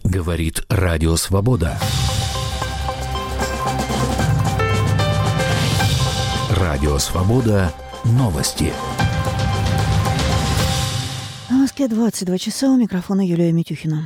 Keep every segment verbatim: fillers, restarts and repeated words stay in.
Говорит Радио Свобода. Радио Свобода. Новости. В Москве двадцать два часа. У микрофона Юлия Митюхина.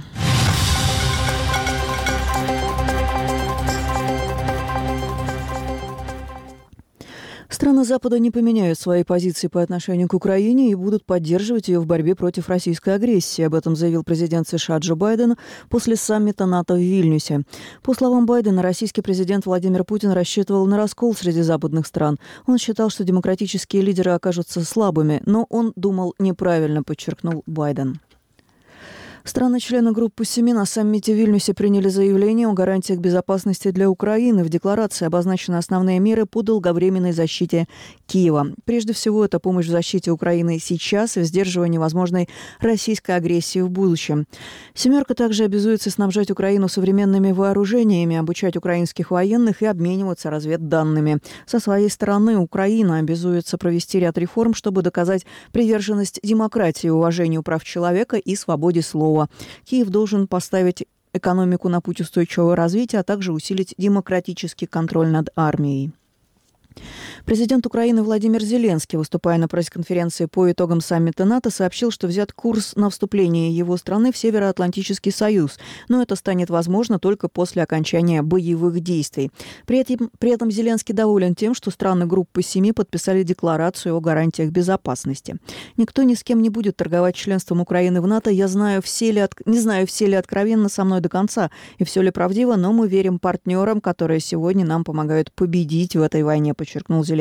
Страны Запада не поменяют свои позиции по отношению к Украине и будут поддерживать ее в борьбе против российской агрессии. Об этом заявил президент США Джо Байден после саммита НАТО в Вильнюсе. По словам Байдена, российский президент Владимир Путин рассчитывал на раскол среди западных стран. Он считал, что демократические лидеры окажутся слабыми, но он думал неправильно, подчеркнул Байден. Страны-члены группы семи на саммите в Вильнюсе приняли заявление о гарантиях безопасности для Украины. В декларации обозначены основные меры по долговременной защите Киева. Прежде всего, это помощь в защите Украины сейчас и в сдерживании возможной российской агрессии в будущем. «Семерка» также обязуется снабжать Украину современными вооружениями, обучать украинских военных и обмениваться разведданными. Со своей стороны, Украина обязуется провести ряд реформ, чтобы доказать приверженность демократии, уважению прав человека и свободе слова. Киев должен поставить экономику на путь устойчивого развития, а также усилить демократический контроль над армией. Президент Украины Владимир Зеленский, выступая на пресс-конференции по итогам саммита НАТО, сообщил, что взят курс на вступление его страны в Североатлантический союз, но это станет возможно только после окончания боевых действий. При этом, при этом Зеленский доволен тем, что страны группы семи подписали декларацию о гарантиях безопасности. «Никто ни с кем не будет торговать членством Украины в НАТО. Я знаю, все ли от... не знаю, все ли откровенно со мной до конца и все ли правдиво, но мы верим партнерам, которые сегодня нам помогают победить в этой войне», подчеркнул Зеленский.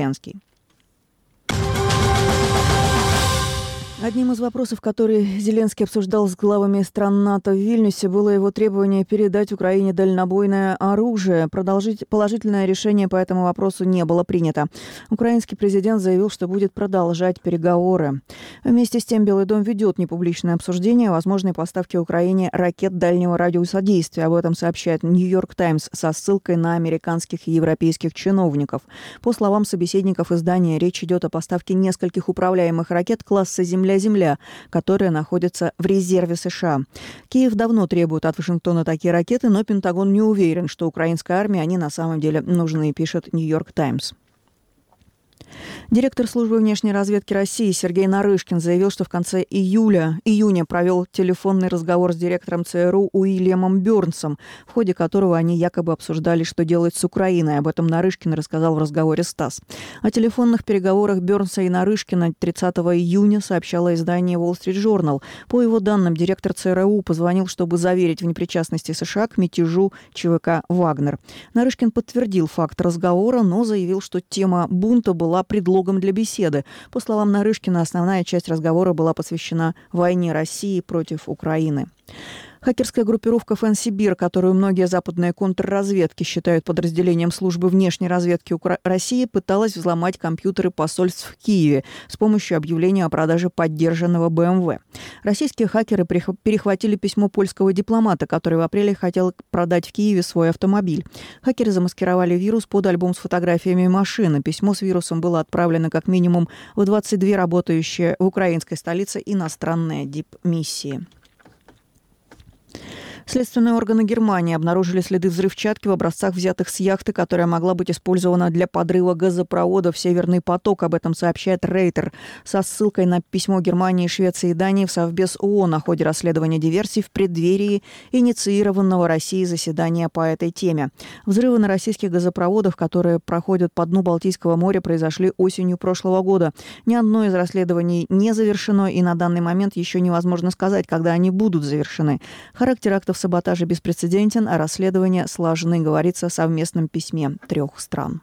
Одним из вопросов, который Зеленский обсуждал с главами стран НАТО в Вильнюсе, было его требование передать Украине дальнобойное оружие. Продолжить, положительное решение по этому вопросу не было принято. Украинский президент заявил, что будет продолжать переговоры. Вместе с тем Белый дом ведет непубличное обсуждение возможной поставки Украине ракет дальнего радиуса действия. Об этом сообщает «Нью-Йорк Таймс» со ссылкой на американских и европейских чиновников. По словам собеседников издания, речь идет о поставке нескольких управляемых ракет класса «Земля». Земля, которая находится в резерве США. Киев давно требует от Вашингтона такие ракеты, но Пентагон не уверен, что украинской армии они на самом деле нужны, пишет «Нью-Йорк Таймс». Директор службы внешней разведки России Сергей Нарышкин заявил, что в конце июля, июня провел телефонный разговор с директором ЦРУ Уильямом Бёрнсом, в ходе которого они якобы обсуждали, что делать с Украиной. Об этом Нарышкин рассказал в разговоре с ТАСС. О телефонных переговорах Бёрнса и Нарышкина тридцатого июня сообщало издание Wall Street Journal. По его данным, директор ЦРУ позвонил, чтобы заверить в непричастности США к мятежу ЧВК «Вагнер». Нарышкин подтвердил факт разговора, но заявил, что тема бунта была предлогом для беседы. По словам Нарышкина, основная часть разговора была посвящена войне России против Украины. Хакерская группировка Фэнсибир, которую многие западные контрразведки считают подразделением службы внешней разведки Укра- России, пыталась взломать компьютеры посольств в Киеве с помощью объявления о продаже поддержанного бэ эм вэ. Российские хакеры перехватили письмо польского дипломата, который в апреле хотел продать в Киеве свой автомобиль. Хакеры замаскировали вирус под альбом с фотографиями машины. Письмо с вирусом было отправлено как минимум в двадцать две работающие в украинской столице иностранные дипмиссии. Следственные органы Германии обнаружили следы взрывчатки в образцах, взятых с яхты, которая могла быть использована для подрыва газопровода в «Северный поток». Об этом сообщает Рейтер со ссылкой на письмо Германии, Швеции и Дании в Совбез ООН о ходе расследования диверсий в преддверии инициированного Россией заседания по этой теме. Взрывы на российских газопроводах, которые проходят по дну Балтийского моря, произошли осенью прошлого года. Ни одно из расследований не завершено, и на данный момент еще невозможно сказать, когда они будут завершены. Характер актов саботажа беспрецедентен, а расследования сложны, говорится в совместном письме трех стран.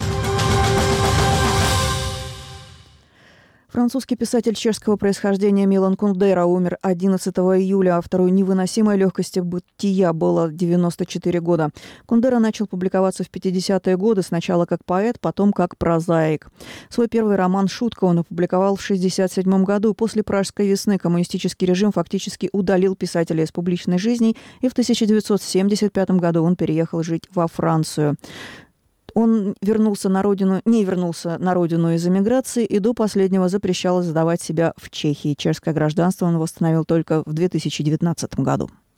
Французский писатель чешского происхождения Милан Кундера умер одиннадцатого июля. Автору «Невыносимой легкости бытия» было девяносто четыре года. Кундера начал публиковаться в пятидесятые годы, сначала как поэт, потом как прозаик. Свой первый роман «Шутка» он опубликовал в шестьдесят седьмом году. После Пражской весны коммунистический режим фактически удалил писателя из публичной жизни, и в тысяча девятьсот семьдесят пятом году он переехал жить во Францию. Он вернулся на родину, не вернулся на родину из эмиграции и до последнего запрещал задавать себя в Чехии. Чешское гражданство он восстановил только в две тысячи девятнадцатом году.